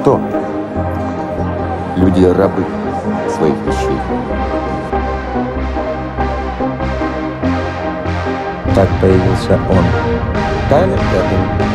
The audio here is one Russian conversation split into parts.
Кто? Люди рабы своих вещей. Так появился он. Тайлер Дерден.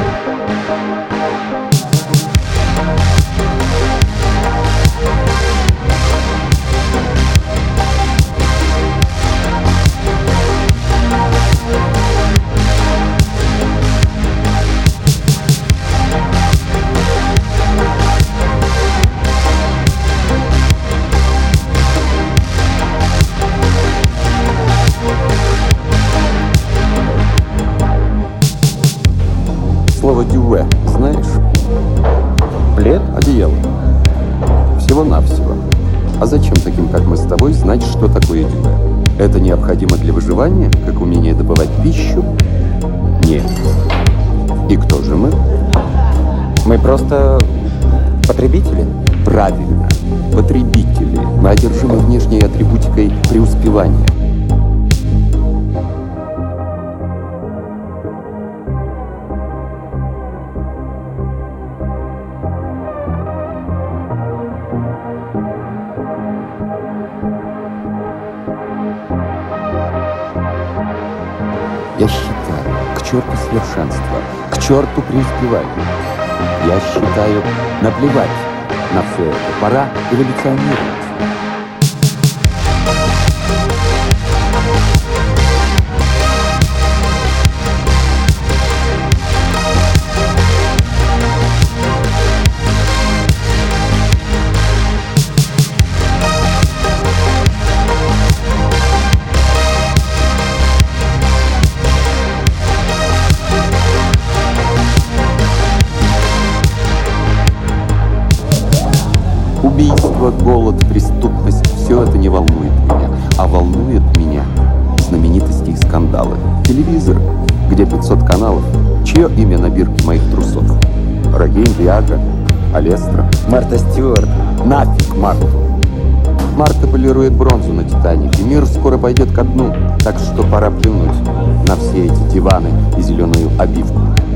Слово «дюве» знаешь? Плед? Одеяло. Всего-навсего. А зачем таким, как мы с тобой, знать, что такое дюве? Это необходимо для выживания, как умение добывать пищу? Нет. И кто же мы? Мы просто потребители. Правильно. Потребители. Мы одержимы внешней атрибутикой преуспевания. Я считаю, к черту совершенства, к черту преуспевания. Я считаю, наплевать на все это. Пора эволюционировать. Убийство, голод, преступность – все это не волнует меня. А волнует меня знаменитости и скандалы. Телевизор, где 500 каналов. Чье имя на бирке моих трусов? Рогейн, Виагра, Алестра. Марта Стюарт. Нафиг Марту. Марта полирует бронзу на Титанике. Мир скоро пойдет ко дну. Так что пора плюнуть на все эти диваны и зеленую обивку.